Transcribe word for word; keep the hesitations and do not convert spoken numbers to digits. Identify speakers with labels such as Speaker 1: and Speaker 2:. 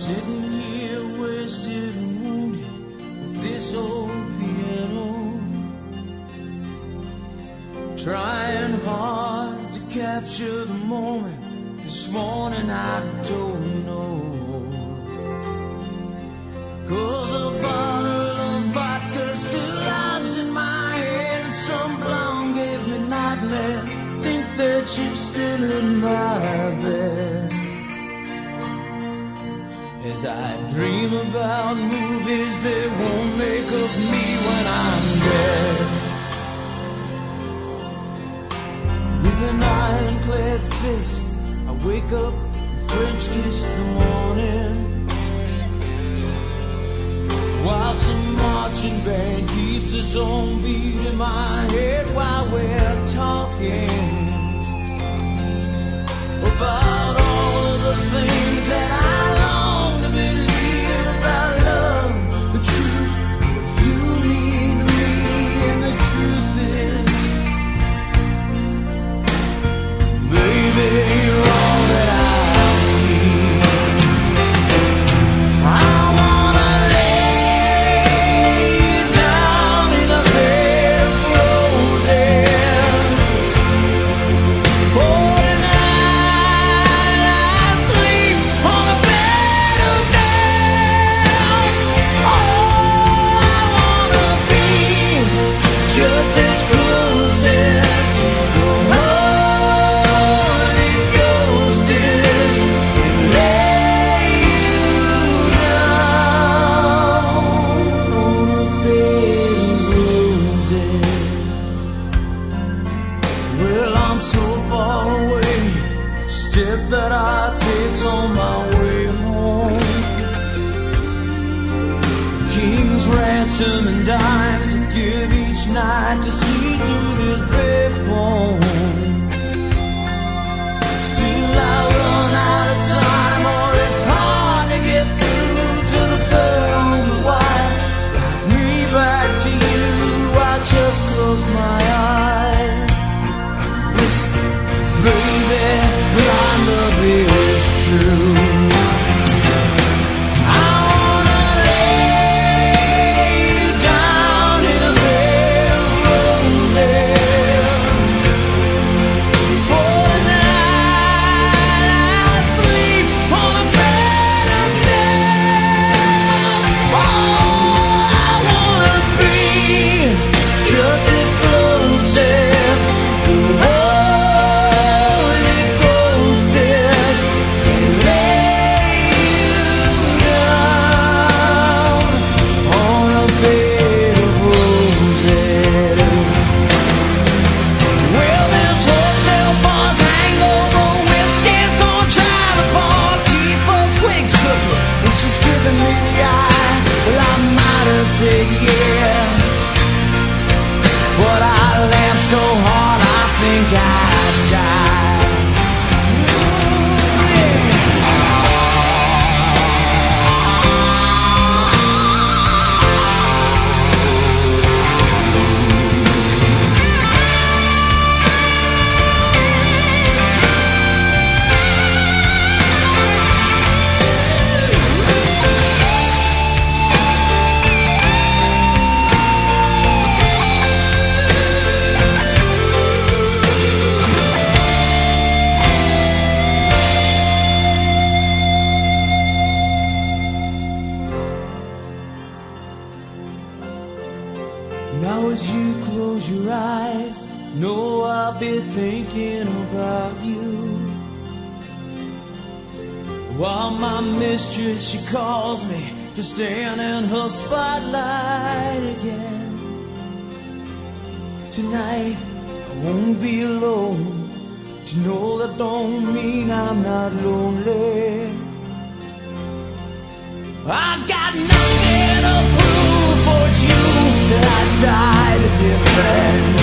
Speaker 1: Sitting here wasted and wounded with this old piano, trying hard to capture the moment. This morning I don't know, 'cause a bottle of vodka still lodged in my head, and some blonde gave me nightmares. Think that she's still in my bed as I dream about movies they won't make of me when I'm dead. With an ironclad fist I wake up and French kiss the morning, while some marching band keeps its own beat in my head while we're talking about all of the things that I long to believe about love, the truth, what you mean to me. And the truth is, baby, you're all that I need. I wanna lay you down in a bed of roses. Oh, just as close as the Holy Ghost is, and lay you down on a bed of roses. Well, I'm so far away, step that I take's on my way home. King's ransom and dimes I give each night to see through this payphone. Still I run out of time, or it's hard to get through to the pearl and the white. Flies me back to you, I just close my eyes. Listen, baby, blind love is true. Said yeah, but I laughed so hard I think I'd die. Now as you close your eyes, know I'll be thinking about you, while my mistress, she calls me to stand in her spotlight again. Tonight I won't be alone. To know that don't mean I'm not lonely. I got nothing to prove, but it's you that I died a different